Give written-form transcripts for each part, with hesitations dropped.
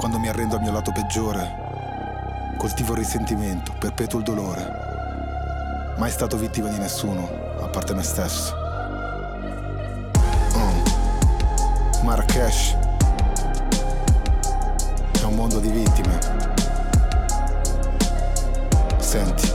Quando mi arrendo al mio lato peggiore, coltivo il risentimento, perpetuo il dolore. Mai stato vittima di nessuno, a parte me stesso. Marrakesh è un mondo di vittime. Senti,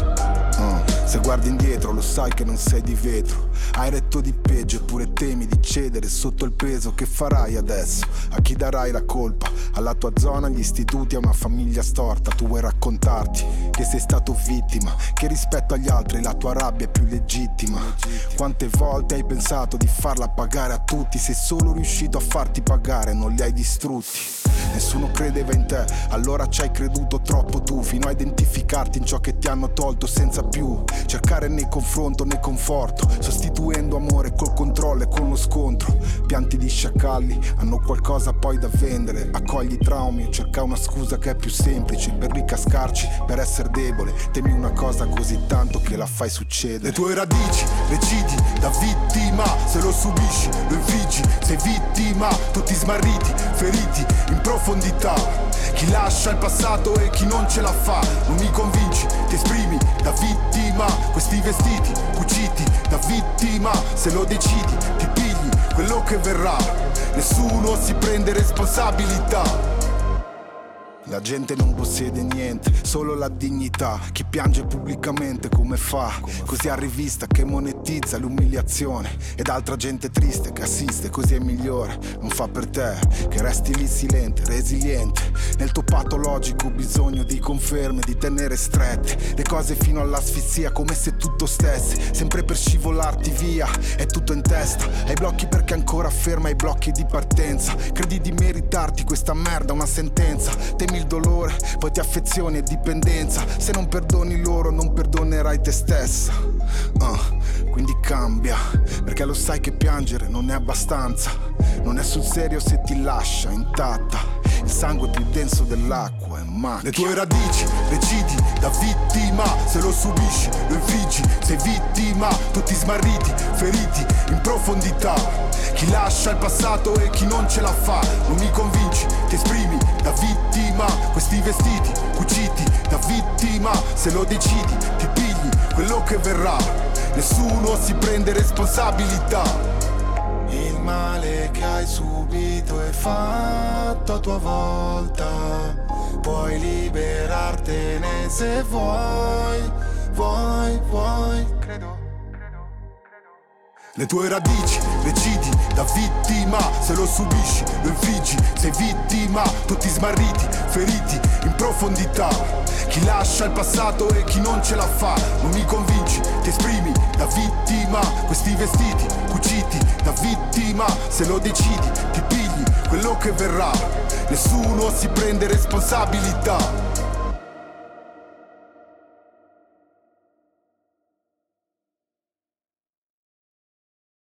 se guardi indietro lo sai che non sei di vetro. Hai retto di peggio eppure temi di cedere sotto il peso. Che farai adesso? A chi darai la colpa? Alla tua zona, agli istituti, a una famiglia storta. Tu vuoi raccontarti che sei stato vittima, che rispetto agli altri la tua rabbia è più legittima. Quante volte hai pensato di farla pagare a tutti? Sei solo riuscito a farti pagare, non li hai distrutti. Nessuno credeva in te, allora ci hai creduto troppo tu, fino a identificarti in ciò che ti hanno tolto senza più cercare né confronto né conforto, sostituendo amore col controllo e con lo scontro. Pianti di sciacalli hanno qualcosa poi da vendere, accogli i traumi o cerca una scusa che è più semplice per ricascarci, per essere debole. Temi una cosa così tanto che la fai succedere. Le tue radici recidi da vittima, se lo subisci lo infliggi, sei vittima, tutti smarriti, feriti in profondità. Chi lascia il passato e chi non ce la fa, non mi convinci, ti esprimi da vittima. Questi vestiti cuciti da vittima, se lo decidi ti pigli quello che verrà, nessuno si prende responsabilità. La gente non possiede niente, solo la dignità. Chi piange pubblicamente come fa? Così a rivista che monetizza l'umiliazione. Ed altra gente triste che assiste, così è migliore. Non fa per te, che resti lì silente, resiliente. Nel tuo patologico bisogno di conferme, di tenere strette le cose fino all'asfissia, come se tutto stesse sempre per scivolarti via. È tutto in testa, hai blocchi perché ancora ferma i blocchi di partenza. Credi di meritarti questa merda, una sentenza. Temi il dolore, poi ti affezioni e dipendenza. Se non perdoni loro non perdonerai te stessa. Quindi cambia, perché lo sai che piangere non è abbastanza. Non è sul serio se ti lascia intatta. Il sangue più denso dell'acqua è macchia. Le tue radici recidi da vittima, se lo subisci lo infliggi, sei vittima, tutti smarriti, feriti in profondità. Chi lascia il passato e chi non ce la fa, non mi convinci, ti esprimi da vittima. Questi vestiti cuciti da vittima, se lo decidi ti pigli quello che verrà, nessuno si prende responsabilità. Il male che hai subito è fatto a tua volta, puoi liberartene se vuoi, credo. Le tue radici recidi da vittima, se lo subisci lo infliggi, sei vittima, tutti smarriti, feriti in profondità. Chi lascia il passato e chi non ce la fa, non mi convinci, ti esprimi da vittima. Questi vestiti cuciti da vittima, se lo decidi ti pigli quello che verrà, nessuno si prende responsabilità.